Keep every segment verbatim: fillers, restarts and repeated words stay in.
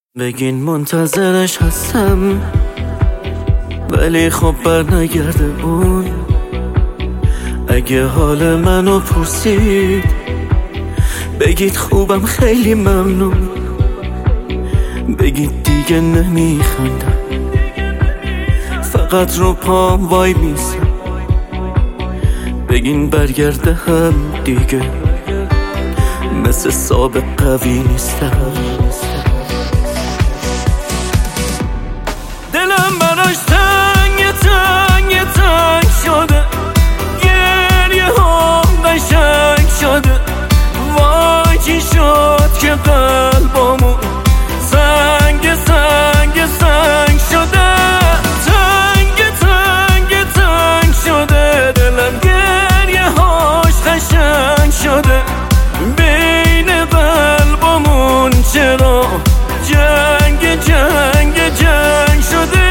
بگین منتظرش هستم، ولی خب بر نگرده اون. اگه حال منو پرسید بگید خوبم، خیلی ممنون. بگید دیگه نمیخندم، فقط رو پام وای میسم. بگین برگرده هم دیگه، مثل سابق قوی نیستم. دلم براش تنگ تنگ تنگ شده، گریه ها قشنگ شده. وای چی شد که قلبمون سنگ سنگ سنگ شده. تنگ تنگ تنگ شده دلم، گریه هاش قشنگ شده. بین قلبمون چرا جنگ جنگ جنگ شده.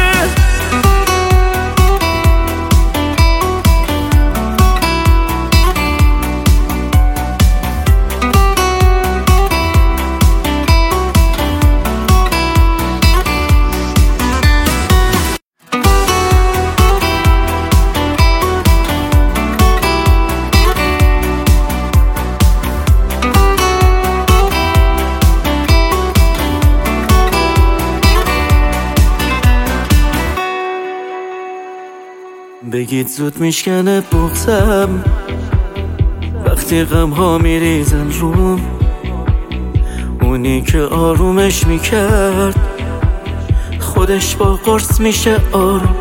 بگید زود میشکنه بغضم وقتی غم ها میریزن روم. اونی که آرومش میکرد خودش با قرص میشه آروم.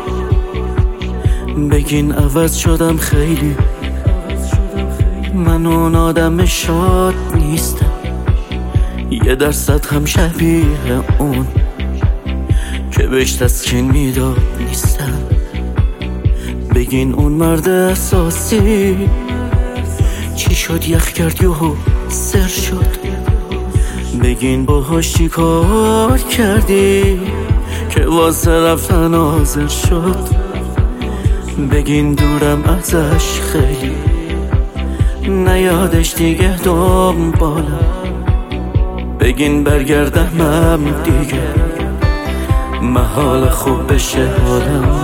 بگین عوض شدم خیلی، من اون آدم شاد نیستم. یه درصد هم شبیه اون که بهش تسکین میداد نیستم. بگین اون مرد احساسی چی شد، یخ کرد یهو سر شد. بگین باهاش چی کار کردی که واسه رفتن حاضر شد. بگین دورم ازش خیلی، نیادش دیگه دنبالم. بگین برگردم دیگه، محال خوب بشه حالم.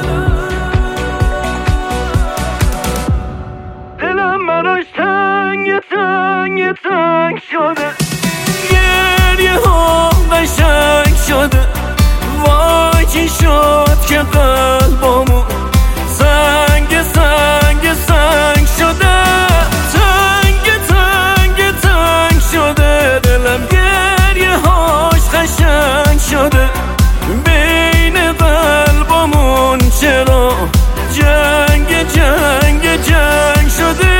براش تنگ تنگ تنگ شده، گریه ها قشنگ شده. وای چی شد که قلبمون سنگ سنگ سنگ شده. تنگ تنگ تنگ شده دلم، گریه هاش قشنگ شده. بین قلبمون چرا جنگ جنگ جنگ شده.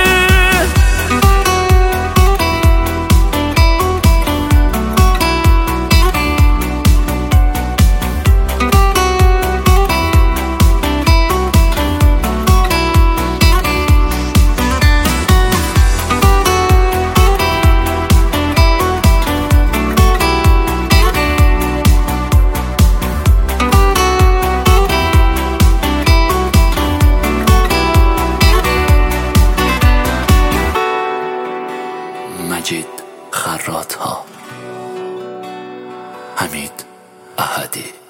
مجید خرات‌ها، حمید احدی.